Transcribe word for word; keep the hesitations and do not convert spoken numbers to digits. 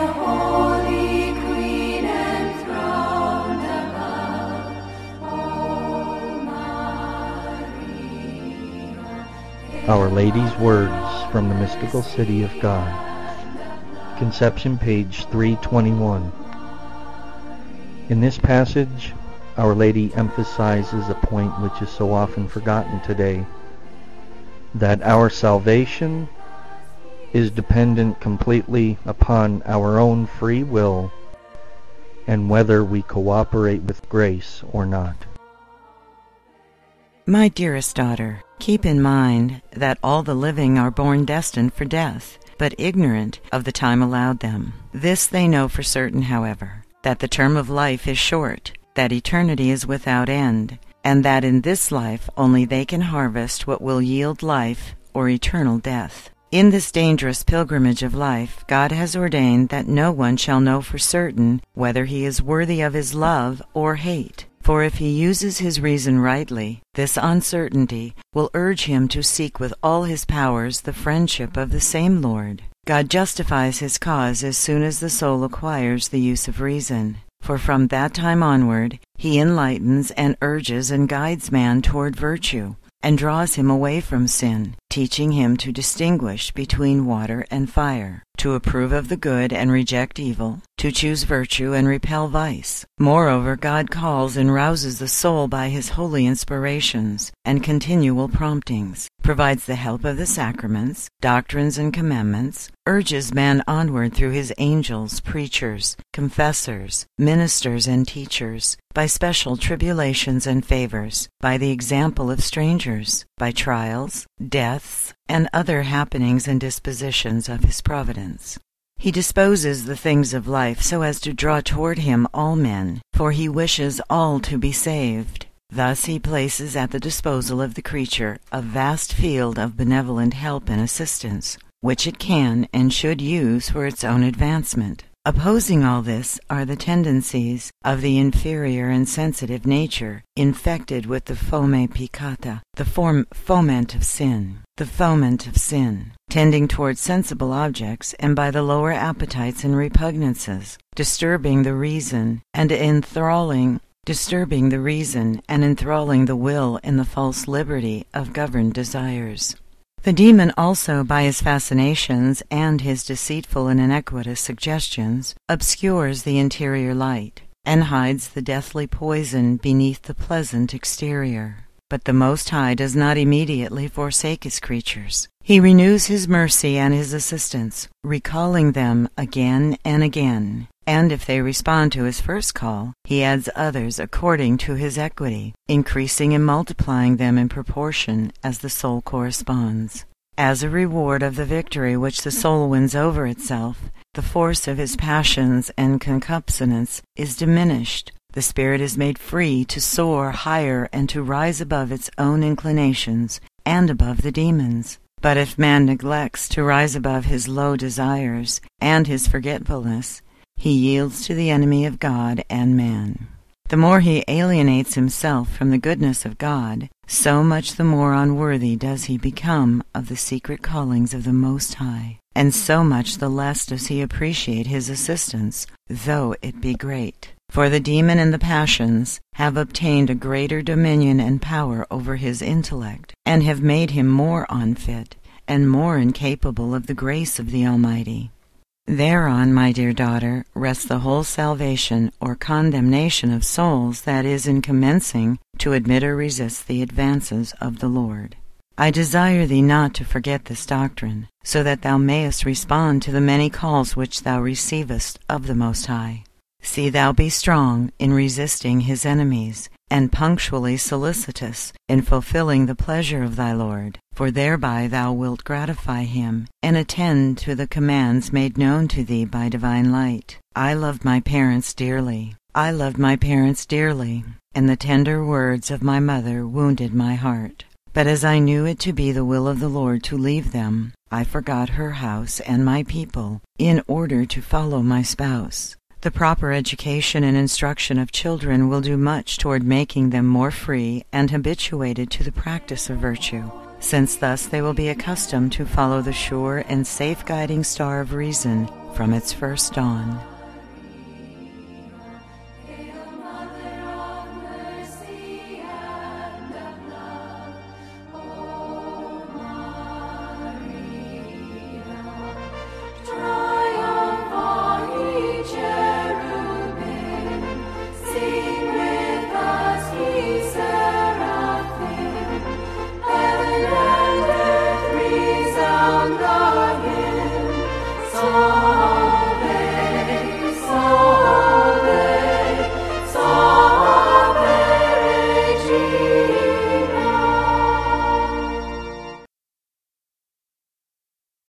Holy Queen enthroned above, O Maria. Our Lady's Words from the Mystical City of God. Conception, page three twenty-one. In this passage, Our Lady emphasizes a point which is so often forgotten today, that our salvation is dependent completely upon our own free will and whether we cooperate with grace or not. My dearest daughter, keep in mind that all the living are born destined for death, but ignorant of the time allowed them. This they know for certain, however, that the term of life is short, that eternity is without end, and that in this life only they can harvest what will yield life or eternal death. In this dangerous pilgrimage of life, God has ordained that no one shall know for certain whether he is worthy of his love or hate. For if he uses his reason rightly, this uncertainty will urge him to seek with all his powers the friendship of the same Lord. God justifies his cause as soon as the soul acquires the use of reason. For from that time onward, he enlightens and urges and guides man toward virtue, and draws him away from sin, teaching him to distinguish between water and fire, to approve of the good and reject evil, to choose virtue and repel vice. Moreover, God calls and rouses the soul by his holy inspirations and continual promptings, provides the help of the sacraments, doctrines, and commandments, urges man onward through his angels, preachers, confessors, ministers, and teachers, by special tribulations and favors, by the example of strangers, by trials, deaths, and other happenings and dispositions of his providence. He disposes the things of life so as to draw toward him all men, for he wishes all to be saved. Thus he places at the disposal of the creature a vast field of benevolent help and assistance, which it can and should use for its own advancement. Opposing all this are the tendencies of the inferior and sensitive nature, infected with the fome peccata, the form foment of sin, the foment of sin, tending towards sensible objects, and by the lower appetites and repugnances, disturbing the reason and enthralling disturbing the reason and enthralling the will in the false liberty of governed desires. The demon also, by his fascinations and his deceitful and iniquitous suggestions, obscures the interior light, and hides the deathly poison beneath the pleasant exterior. But the Most High does not immediately forsake his creatures. He renews his mercy and his assistance, recalling them again and again. And if they respond to his first call, he adds others according to his equity, increasing and multiplying them in proportion as the soul corresponds. As a reward of the victory which the soul wins over itself, the force of his passions and concupiscence is diminished. The spirit is made free to soar higher and to rise above its own inclinations and above the demons. But if man neglects to rise above his low desires and his forgetfulness, he yields to the enemy of God and man. The more he alienates himself from the goodness of God, so much the more unworthy does he become of the secret callings of the Most High, and so much the less does he appreciate his assistance, though it be great. For the demon and the passions have obtained a greater dominion and power over his intellect, and have made him more unfit and more incapable of the grace of the Almighty. Thereon, my dear daughter, rests the whole salvation or condemnation of souls that is in commencing to admit or resist the advances of the Lord. I desire thee not to forget this doctrine, so that thou mayest respond to the many calls which thou receivest of the Most High. See thou be strong in resisting his enemies, and punctually solicitous in fulfilling the pleasure of thy Lord, for thereby thou wilt gratify him, and attend to the commands made known to thee by divine light. I loved my parents dearly. I loved my parents dearly, and the tender words of my mother wounded my heart. But as I knew it to be the will of the Lord to leave them, I forgot her house and my people, in order to follow my spouse. The proper education and instruction of children will do much toward making them more free and habituated to the practice of virtue. since thus they will be accustomed to follow the sure and safe guiding star of reason from its first dawn.